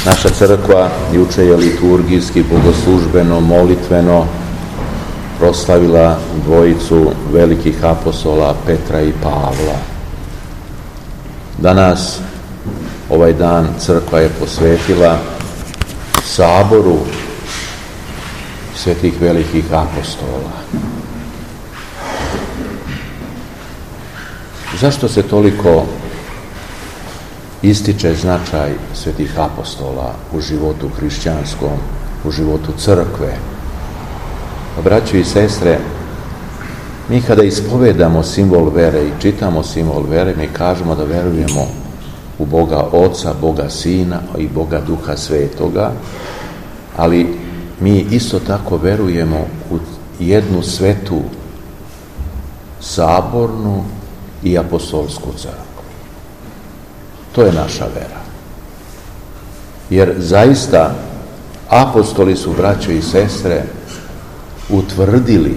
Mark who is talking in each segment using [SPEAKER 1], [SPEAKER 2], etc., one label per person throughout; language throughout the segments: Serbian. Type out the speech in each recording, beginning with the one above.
[SPEAKER 1] Naša crkva juče je liturgijski, bogoslužbeno, molitveno proslavila dvojicu velikih apostola Petra i Pavla. Danas, ovaj dan, crkva je posvetila saboru svetih velikih apostola. Zašto se toliko ističe značaj svetih apostola u životu hrišćanskom, u životu crkve? Braćo i sestre, mi kada ispovedamo simbol vere i čitamo simbol vere, mi kažemo da verujemo u Boga Oca, Boga Sina i Boga Duha Svetoga, ali mi isto tako verujemo u jednu svetu, sabornu i apostolsku crkvu. To je naša vera. Jer zaista apostoli su, braćo i sestre, utvrdili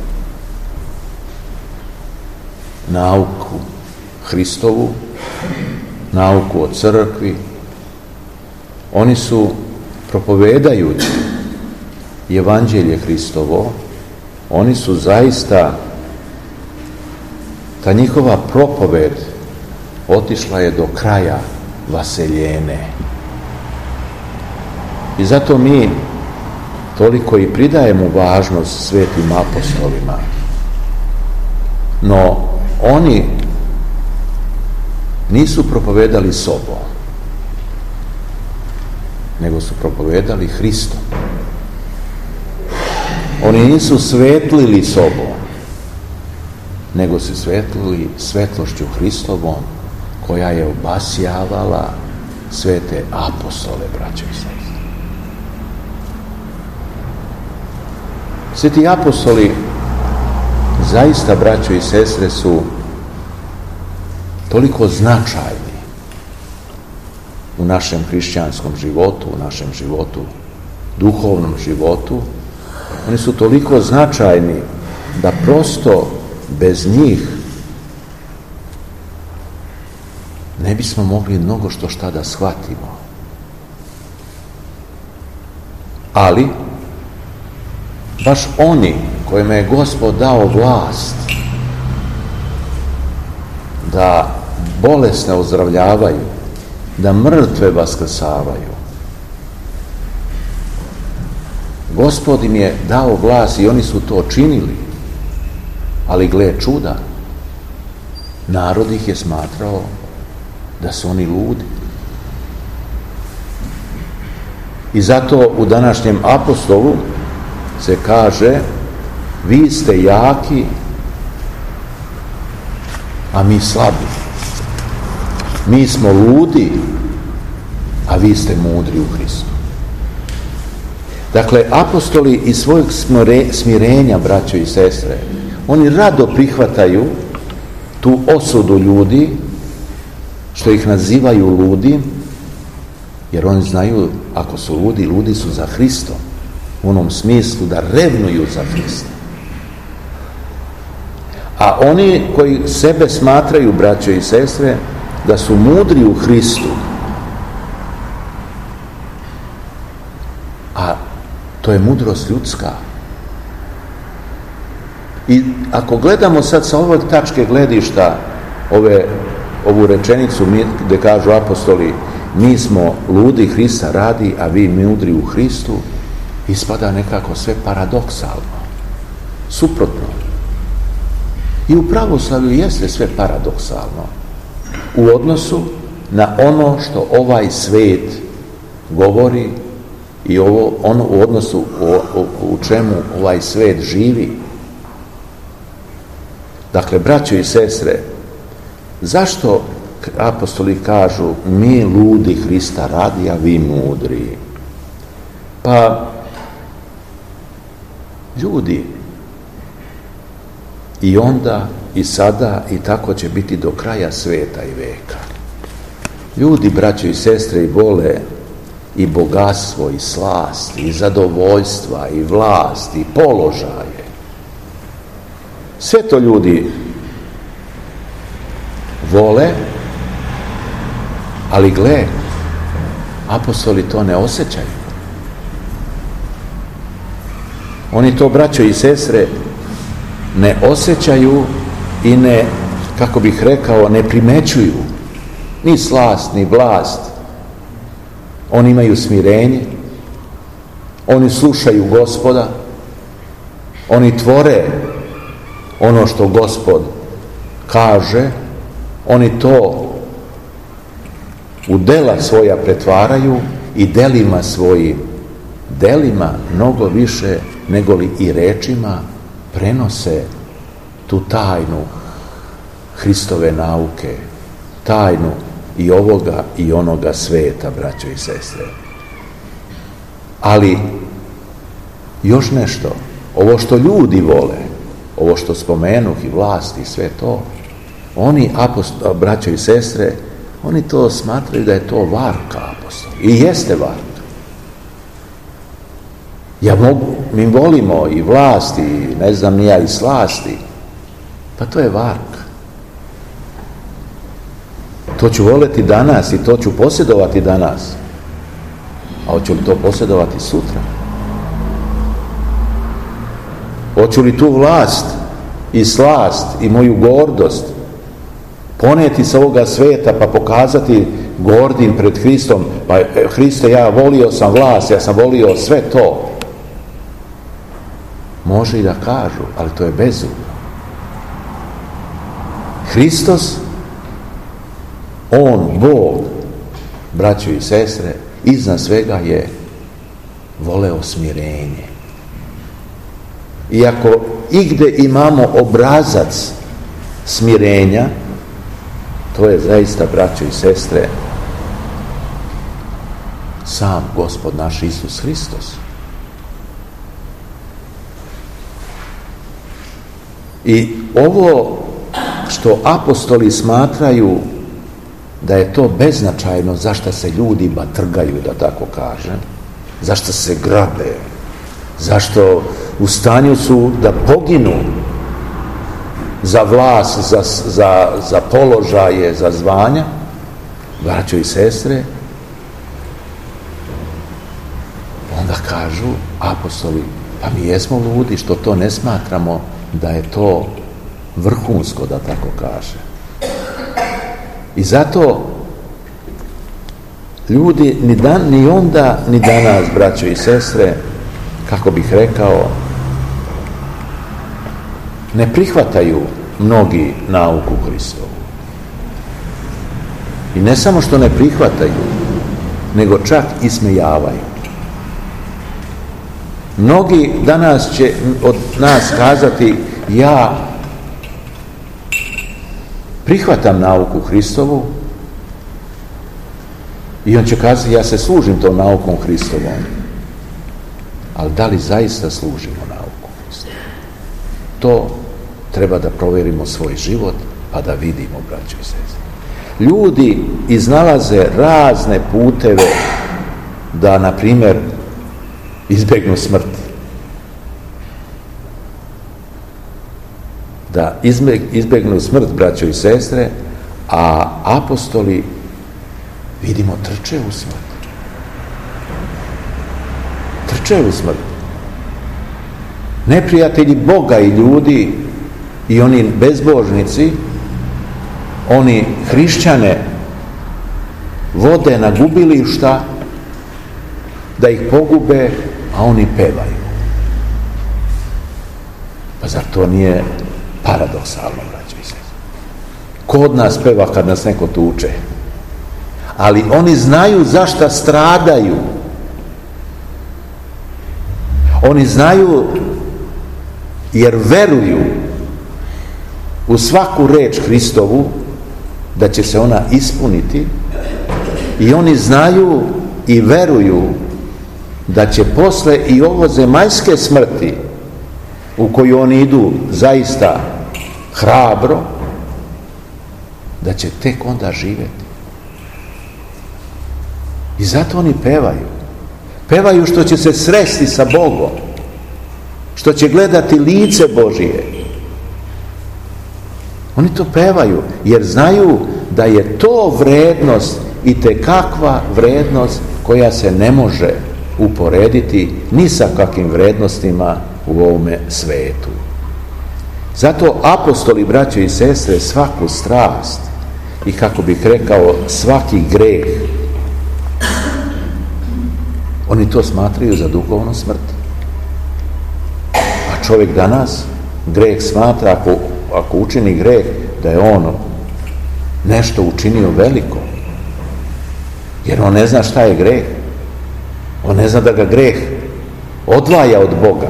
[SPEAKER 1] nauku Hristovu, nauku o crkvi. Oni su, propovedajući evanđelje Hristovo, oni su zaista, ta njihova propoved otišla je do kraja vaseljene. I zato mi toliko i pridajemo važnost svetim apostolima. No, oni nisu propovedali sobom, nego su propovedali Hristom. Oni nisu svetlili sobom, nego su svetlili svetlošću Hristovom, koja je obasjavala svete apostole, braćo i sestre. Sveti apostoli zaista, braćo i sestre, su toliko značajni u našem hrišćanskom životu, u našem životu, duhovnom životu. Oni su toliko značajni da prosto bez njih ne bismo mogli mnogo šta da shvatimo. Ali baš oni kojima je Gospod dao vlast da bolesne ozdravljavaju, da mrtve vaskrsavaju, Gospod im je dao vlast i oni su to činili. Ali gle čuda, narod ih je smatrao da su oni ludi. I zato u današnjem apostolu se kaže: vi ste jaki, a mi slabi. Mi smo ludi, a vi ste mudri u Hristu. Dakle, apostoli iz svojeg smirenja, braćo i sestre, oni rado prihvataju tu osudu ljudi, što ih nazivaju ludi, jer oni znaju, ako su ludi, ludi su za Hristom, u onom smislu da revnuju za Hristom. A oni koji sebe smatraju, braćo i sestre, da su mudri u Hristu, a to je mudrost ljudska. I ako gledamo sad sa ove tačke gledišta ovu rečenicu gde kažu apostoli: mi smo ludi Hrista radi, a vi mudri u Hristu, ispada nekako sve paradoksalno, suprotno. I u pravoslavlju jeste sve paradoksalno u odnosu na ono što ovaj svet govori i u odnosu u čemu ovaj svet živi. Dakle, braćo i sestre, zašto apostoli kažu: mi ludi Hrista radi, a vi mudri? Pa ljudi i onda i sada i tako će biti do kraja sveta i veka. Ljudi, braćo i sestre, i vole i bogatstvo, i slast, i zadovoljstva, i vlast, i položaje. Sve to ljudi vole, ali gle, apostoli to ne osjećaju. Oni to, braćo i sestre, ne osjećaju i ne, kako bih rekao, ne primećuju ni slast, ni vlast. Oni imaju smirenje, oni slušaju Gospoda, oni tvore ono što Gospod kaže, oni to u dela svoja pretvaraju i delima mnogo više nego li i rečima prenose tu tajnu Hristove nauke, tajnu i ovoga i onoga sveta, braćo i sestre. Ali još nešto, ovo što ljudi vole, ovo što spomenuh i vlast i sve to, oni, braćo i sestre, oni to smatraju da je to varka apostol. I jeste varka. Mi volimo i vlast i ne znam ni ja i slasti. Pa to je varka. To ću voleti danas i to ću posjedovati danas. A hoću li to posjedovati sutra? Hoću li tu vlast i slast i moju gordost poneti sa ovoga sveta pa pokazati gordim pred Hristom, pa Hriste, ja volio sam vlast, ja sam volio sve to. Može i da kažu, ali to je bezumno. Hristos, on, Bog, braćo i sestre, iznad svega je voleo smirenje. I ako igde imamo obrazac smirenja, to je zaista, braćo i sestre, sam Gospod naš Isus Hristos. I ovo što apostoli smatraju da je to beznačajno, zašto se ljudi batrgaju, da tako kažem, zašto se grabe, zašto u stanju su da poginu za vlast, za položaje, za zvanja, braćo i sestre, onda kažu apostoli, pa mi jesmo ludi što to ne smatramo da je to vrhunsko, da tako kaže. I zato ljudi ni onda ni danas, braćo i sestre, kako bih rekao, ne prihvataju mnogi nauku Hristovu. I ne samo što ne prihvataju, nego čak ismejavaju. Mnogi danas će od nas kazati, ja prihvatam nauku Hristovu, i on će kazati, ja se služim tom naukom Hristovom. Ali da li zaista služimo nauku Hristovu? To treba da provjerimo svoj život, pa da vidimo, braćo i sestre. Ljudi iznalaze razne puteve da, na primjer, izbjegnu smrt. Da izbjegnu smrt, braćo i sestre, a apostoli, vidimo, trče u smrt. Trče u smrt. Neprijatelji Boga i ljudi i oni bezbožnici, oni hrišćane vode na gubilišta da ih pogube, a oni pevaju. Pa zar to nije paradoksalno, braćo i sestre? Ko od nas peva kad nas neko tuče? Ali oni znaju zašto stradaju. Oni znaju jer veruju u svaku reč Hristovu da će se ona ispuniti, i oni znaju i veruju da će posle i ovo zemaljske smrti u koju oni idu zaista hrabro, da će tek onda živjeti. I zato oni pevaju. Pevaju što će se sresti sa Bogom, što će gledati lice Božije. Oni to pevaju jer znaju da je to vrednost itekakva vrednost koja se ne može uporediti ni sa kakvim vrednostima u ovome svetu. Zato apostoli, braćo i sestre, svaku strast i, kako bih rekao, svaki greh, oni to smatraju za duhovnu smrt. A čovjek danas greh smatra, ako učini greh, da je on nešto učinio veliko. Jer on ne zna šta je greh. On ne zna da ga greh odvaja od Boga.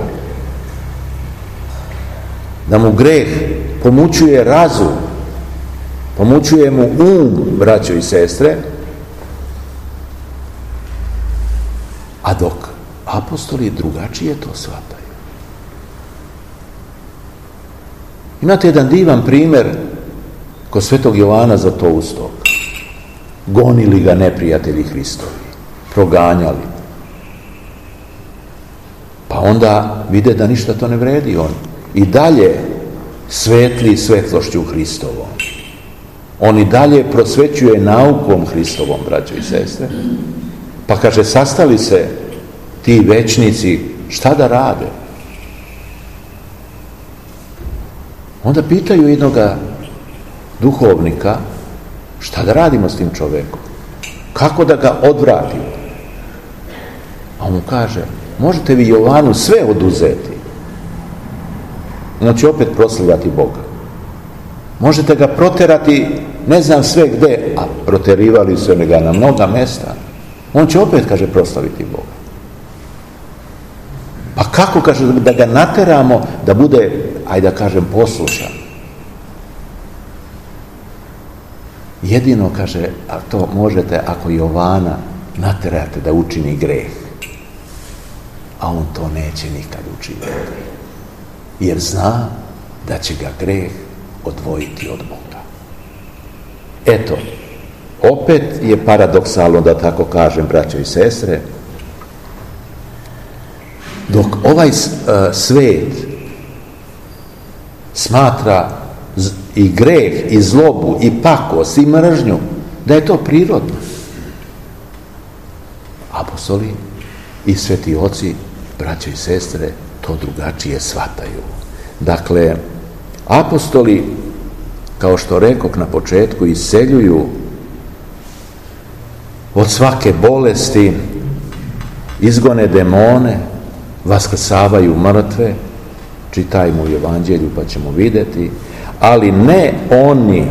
[SPEAKER 1] Da mu greh pomućuje razum, pomućuje mu braćo i sestre, a dok apostoli drugačije to shvataju. Imate jedan divan primjer kod svetog Jovana Zlatoustog. Gonili ga neprijatelji Hristovi, proganjali. Pa onda vide da ništa to ne vredi on. I dalje svetli svetlošću Hristovom. On i dalje prosvećuje naukom Hristovom, braćo i sestre. Pa kaže, sastali se ti večnici, šta da rade? Onda pitaju jednoga duhovnika, šta da radimo s tim čovjekom? Kako da ga odvratimo? A on mu kaže, možete vi Jovanu sve oduzeti, on će opet proslavljati Boga. Možete ga proterati ne znam sve gde, a proterivali su ga na mnoga mesta, on će opet, kaže, proslaviti Boga. Pa kako, kaže, da ga nateramo da bude, ajde da kažem, poslušan? Jedino, kaže, a to možete ako Jovana naterate da učini greh. A on to neće nikad učiniti. Jer zna da će ga greh odvojiti od Boga. Eto, opet je paradoksalno, da tako kažem, braćo i sestre, dok ovaj svet smatra i greh, i zlobu, i pakost, i mržnju, da je to prirodno. Apostoli i sveti oci, braćo i sestre, to drugačije shvataju. Dakle, apostoli, kao što rekoh na početku, isceljuju od svake bolesti, izgone demone, vaskrsavaju mrtve, čitajmo u Evanđelju pa ćemo vidjeti, ali ne oni,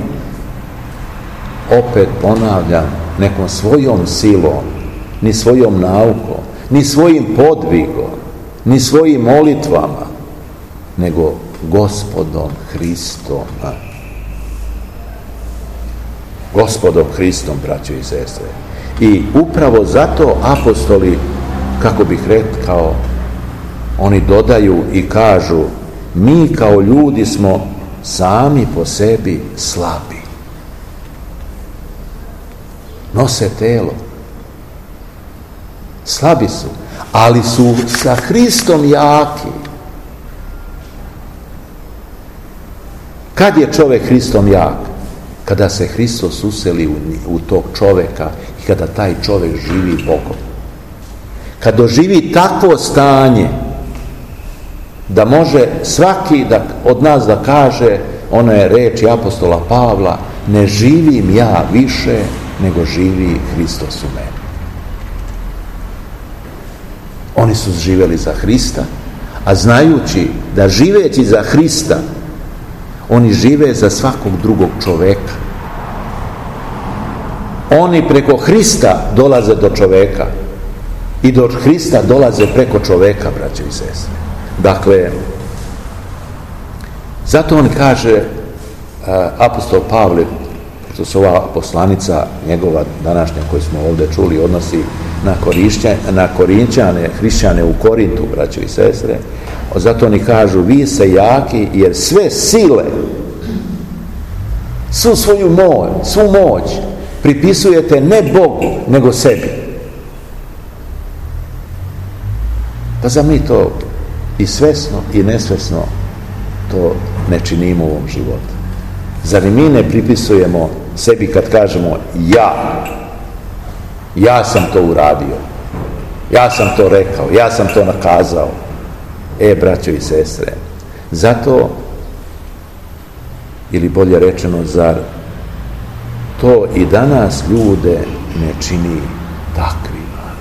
[SPEAKER 1] opet ponavljam, nekom svojom silom, ni svojom naukom, ni svojim podvigom, ni svojim molitvama, nego Gospodom Hristom. Gospodom Hristom, braćo i sestre. I upravo zato apostoli, kako bih rekao, oni dodaju i kažu, mi kao ljudi smo sami po sebi slabi. Nose telo. Slabi su, ali su sa Hristom jaki. Kad je čovjek Hristom jak? Kada se Hristos useli u tog čovjeka i kada taj čovjek živi Bogom. Kad doživi takvo stanje da može svaki od nas da kaže one reči apostola Pavla, ne živim ja više, nego živi Hristos u meni. Oni su živjeli za Hrista, a znajući da živeći za Hrista, oni žive za svakog drugog čoveka. Oni preko Hrista dolaze do čoveka i do Hrista dolaze preko čoveka, braće i sestre. Dakle, zato on kaže, apostol Pavle, što se ova poslanica njegova današnja koju smo ovdje čuli odnosi na Korinćane, hrišćane u Korintu, braće i sestre, zato oni kažu, vi ste jaki jer sve sile, svu moć pripisujete ne Bogu, nego sebi. Pa zar mi to i svesno i nesvesno to ne činimo u ovom životu? Zar mi ne pripisujemo sebi kad kažemo ja, Ja sam to uradio. Ja sam to rekao. Ja sam to nakazao. Braćo i sestre, zato, ili bolje rečeno, zar to i danas ljude ne čini takvima?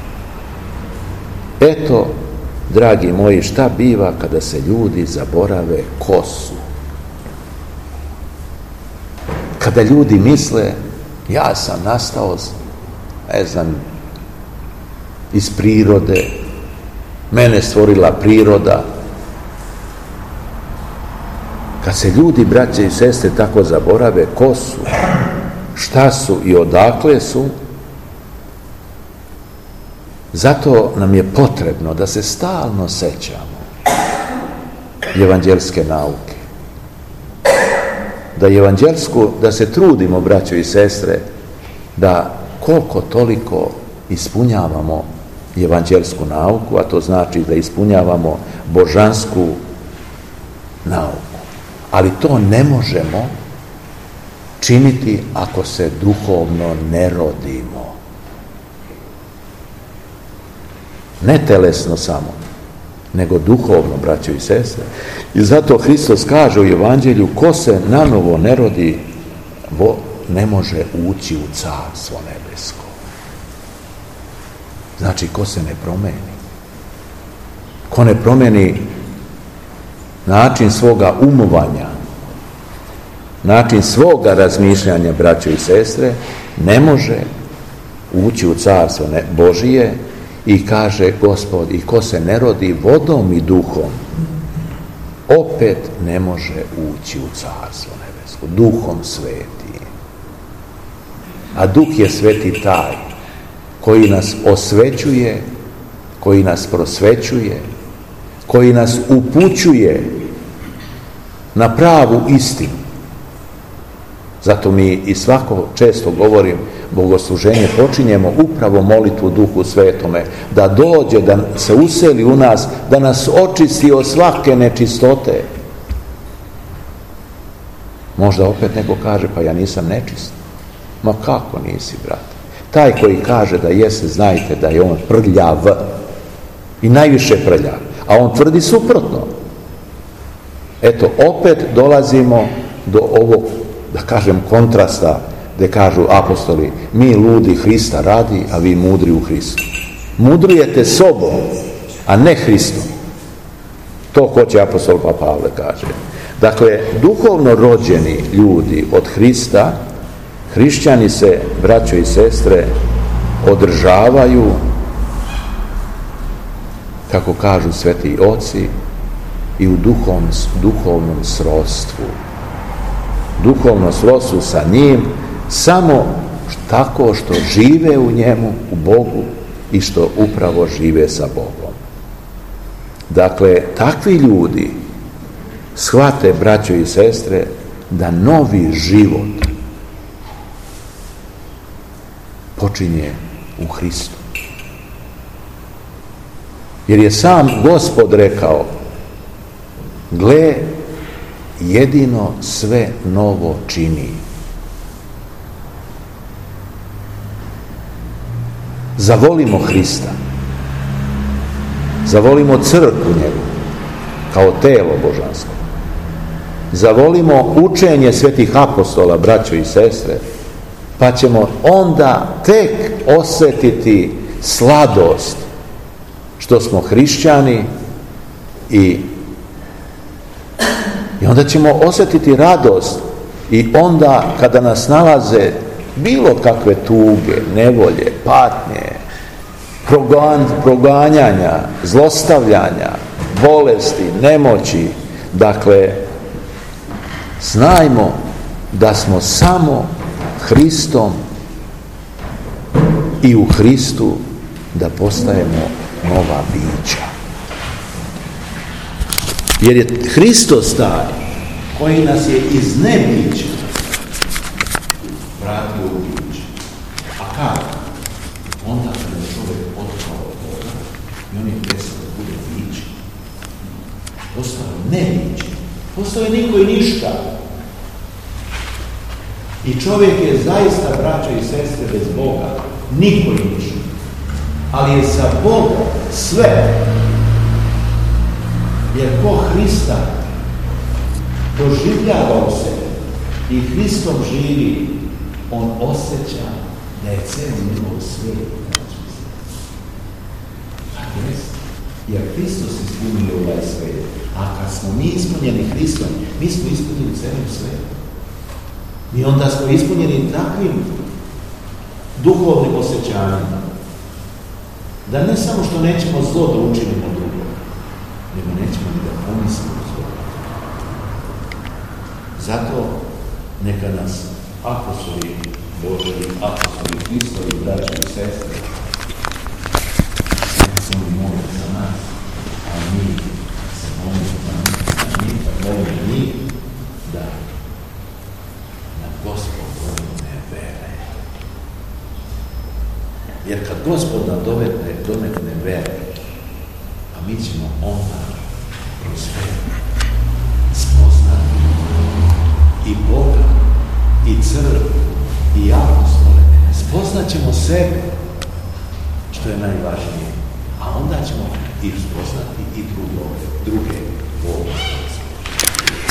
[SPEAKER 1] Eto, dragi moji, šta biva kada se ljudi zaborave ko su? Kada ljudi misle, ja sam nastao, ne znam, iz prirode, mene stvorila priroda. Kad se ljudi, braće i sestre, tako zaborave ko su, šta su i odakle su, zato nam je potrebno da se stalno sećamo evanđelske nauke. Da se trudimo, braćo i sestre, da koliko toliko ispunjavamo evanđelsku nauku, a to znači da ispunjavamo božansku nauku. Ali to ne možemo činiti ako se duhovno ne rodimo. Ne telesno samo, nego duhovno, braćo i sestre. I zato Hristos kaže u Evanđelju, ko se nanovo ne rodi, ne može ući u carstvo nebesko. Znači, ko se ne promeni. Ko ne promeni način svoga umovanja, način svoga razmišljanja, braćo i sestre, ne može ući u carstvo Božije. I kaže Gospod, i ko se ne rodi vodom i duhom, opet ne može ući u carstvo nebesko, duhom svetim. A duh je sveti taj koji nas osvećuje, koji nas prosvećuje, koji nas upućuje na pravu istinu. Zato mi i svako, često govorim, bogosluženje počinjemo upravo molitvu Duhu Svetome, da dođe, da se useli u nas, da nas očisti od svake nečistote. Možda opet neko kaže, pa ja nisam nečist. Ma kako nisi, brate? Taj koji kaže da jeste, znajte da je on prljav i najviše prljav, a on tvrdi suprotno. Eto, opet dolazimo do ovog, da kažem, kontrasta, gdje kažu apostoli, mi ludi Hrista radi, a vi mudri u Hristu. Mudrujete sobom, a ne Hristom. To hoće apostol pa Pavle kaže. Dakle, duhovno rođeni ljudi od Hrista, hrišćani se, braćo i sestre, održavaju, kako kažu sveti oci, i u duhovnom srodstvu. Duhovno srodstvo sa njim samo tako što žive u njemu, u Bogu, i što upravo žive sa Bogom. Dakle, takvi ljudi shvate, braćo i sestre, da novi život počinje u Hristu. Jer je sam Gospod rekao, gle, jedino sve novo čini. Zavolimo Hrista. Zavolimo crkvu njegu kao telo božansko. Zavolimo učenje svetih apostola, braćo i sestre, pa ćemo onda tek osjetiti sladost što smo hrišćani i onda ćemo osjetiti radost i onda kada nas nalaze bilo kakve tuge, nevolje, patnje, proganjanja, zlostavljanja, bolesti, nemoći, dakle, znajmo da smo samo Hristom i u Hristu da postajemo nova bića. Jer je Hristos taj koji nas je iz nebića vratio u biće. A kada? Onda kada je čovjek otkao od Boga i on je prestao da bude biće. Postao nebiće. Postao je niko i ništa. I čovjek je zaista, braćo i sestre, bez Boga. niko i ništa. Ali je za Boga sve. Jer ko Hrista doživljava u sebi i Hristom živi, on osjeća da je cijeli njegov svijet. Jer Hristos ispunio ovaj svijet. A kad smo mi ispunjeni Hristom, mi smo ispunjeni cijelim svijetom. I onda smo ispunjeni takvim duhovnim osjećanjima, da ne samo što nećemo zlo da učinimo drugom, nego nećemo ni da pomislimo zlo. Zato neka nas apostoli Božji, apostoli Hristovi, braći i sestre, neka se oni moli za nas, a mi se molimo za njih, molimo njih da nam Gospod dometne vere. Jer kad Gospod nam dometne vere, a mi ćemo onda kroz veru spoznati i Boga, i crkvu, i apostole, spoznat ćemo sebe, što je najvažnije, a onda ćemo i spoznati i druge Boga.